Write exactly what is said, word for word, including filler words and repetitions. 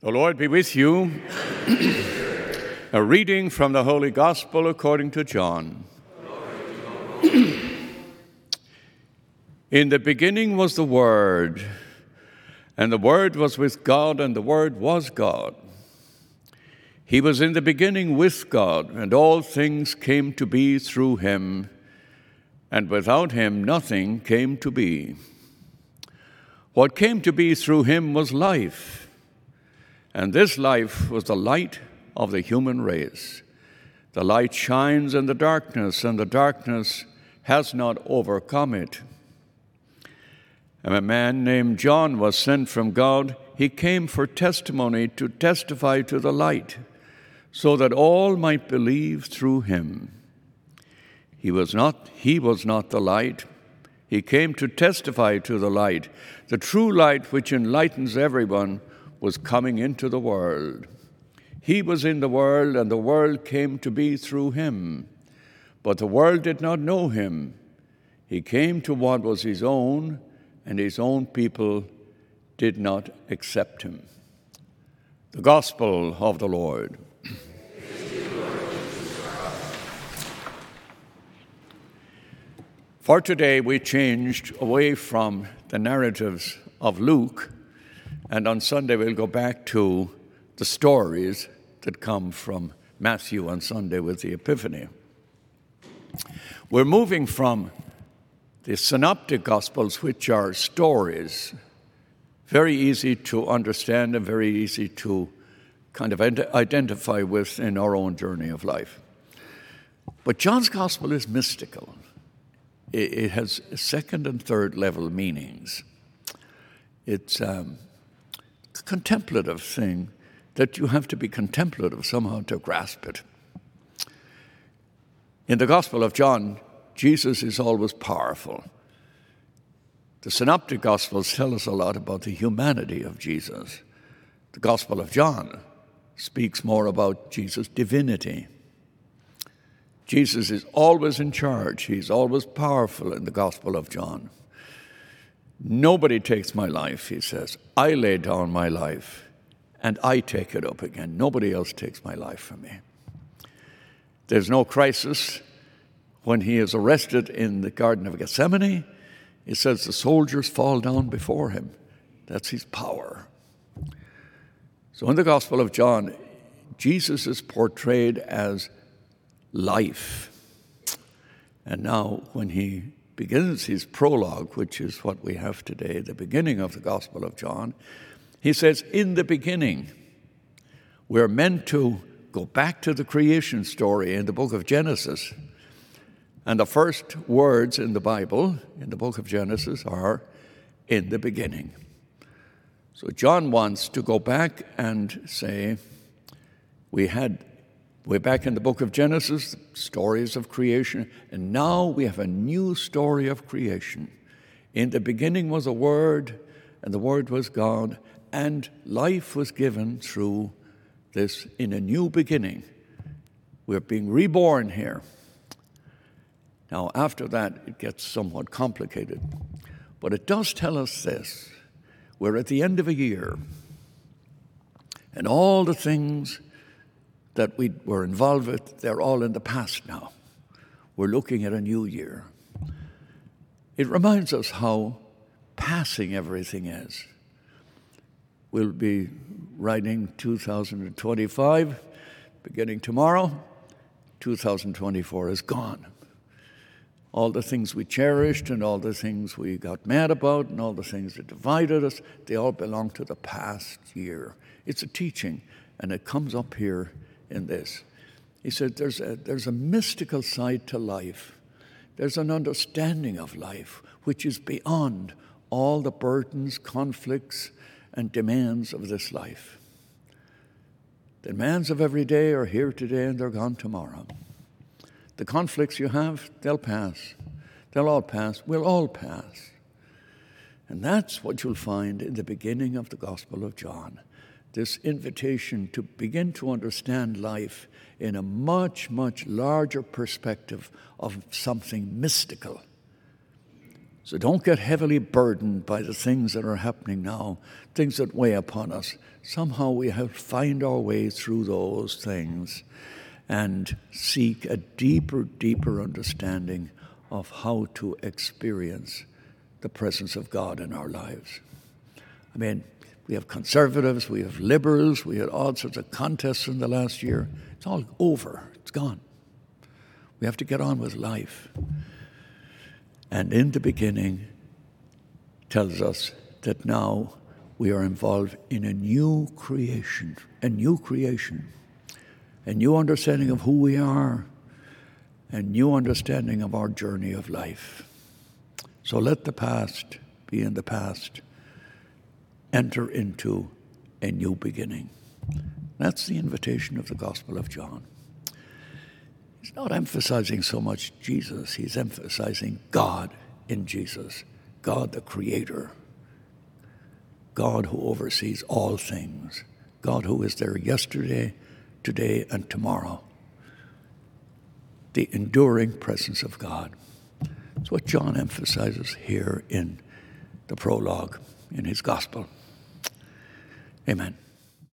The Lord be with you. A reading from the Holy Gospel according to John. In the beginning was the Word, and the Word was with God, and the Word was God. He was in the beginning with God, and all things came to be through him, and without him nothing came to be. What came to be through him was life, and this life was the light of the human race. The light shines in the darkness, and the darkness has not overcome it. And a man named John was sent from God. He came for testimony, to testify to the light, so that all might believe through him. He was not, he was not the light. He came to testify to the light. The true light which enlightens everyone was coming into the world. He was in the world, and the world came to be through him. But the world did not know him. He came to what was his own, and his own people did not accept him. The Gospel of the Lord. For today, we changed away from the narratives of Luke, and on Sunday we'll go back to the stories that come from Matthew on Sunday with the Epiphany. We're moving from the Synoptic Gospels, which are stories, very easy to understand and very easy to kind of identify with in our own journey of life. But John's Gospel is mystical. It has second and third level meanings. It's um, a contemplative thing that you have to be contemplative somehow to grasp it. In the Gospel of John, Jesus is always powerful. The Synoptic Gospels tell us a lot about the humanity of Jesus. The Gospel of John speaks more about Jesus' divinity. Jesus is always in charge. He's always powerful in the Gospel of John. Nobody takes my life, he says. I lay down my life, and I take it up again. Nobody else takes my life from me. There's no crisis. When he is arrested in the Garden of Gethsemane, it says the soldiers fall down before him. That's his power. So in the Gospel of John, Jesus is portrayed as life. And now when he begins his prologue, which is what we have today, the beginning of the Gospel of John, he says, in the beginning, we're meant to go back to the creation story in the book of Genesis. And the first words in the Bible, in the book of Genesis, are in the beginning. So John wants to go back and say, we had We're back in the book of Genesis, stories of creation, and now we have a new story of creation. In the beginning was a Word, and the Word was God, and life was given through this in a new beginning. We're being reborn here. Now, after that, it gets somewhat complicated, but it does tell us this. We're at the end of a year, and all the things that we were involved with, they're all in the past now. We're looking at a new year. It reminds us how passing everything is. We'll be writing two thousand twenty-five, beginning tomorrow. two thousand twenty-four is gone. All the things we cherished and all the things we got mad about and all the things that divided us, they all belong to the past year. It's a teaching, and it comes up here in this. He said there's a, there's a mystical side to life. There's an understanding of life which is beyond all the burdens, conflicts, and demands of this life. The demands of every day are here today and they're gone tomorrow. The conflicts you have, they'll pass. They'll all pass. We'll all pass. And that's what you'll find in the beginning of the Gospel of John. This invitation to begin to understand life in a much, much larger perspective of something mystical. So don't get heavily burdened by the things that are happening now, things that weigh upon us. Somehow we have to find our way through those things and seek a deeper, deeper understanding of how to experience the presence of God in our lives. I mean, we have conservatives, we have liberals, we had all sorts of contests in the last year. It's all over. It's gone. We have to get on with life. And in the beginning tells us that now we are involved in a new creation, a new creation, a new understanding of who we are, a new understanding of our journey of life. So let the past be in the past. Enter into a new beginning. That's the invitation of the Gospel of John. He's not emphasizing so much Jesus, he's emphasizing God in Jesus, God the Creator, God who oversees all things, God who is there yesterday, today, and tomorrow. The enduring presence of God. That's what John emphasizes here in the prologue, in his Gospel. Amen.